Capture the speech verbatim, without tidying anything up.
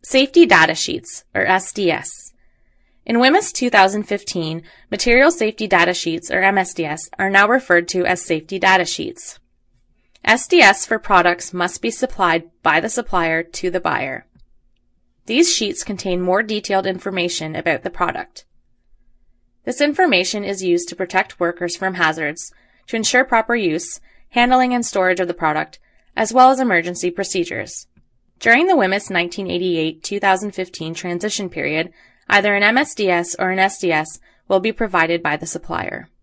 Safety Data Sheets, or S D S. In W M I S two thousand fifteen, Material Safety Data Sheets, or M S D S, are now referred to as Safety Data Sheets. S D S for products must be supplied by the supplier to the buyer. These sheets contain more detailed information about the product. This information is used to protect workers from hazards, to ensure proper use, handling and storage of the product, as well as emergency procedures. During the W M I S nineteen eighty-eight to two thousand fifteen transition period, either an M S D S or an S D S will be provided by the supplier.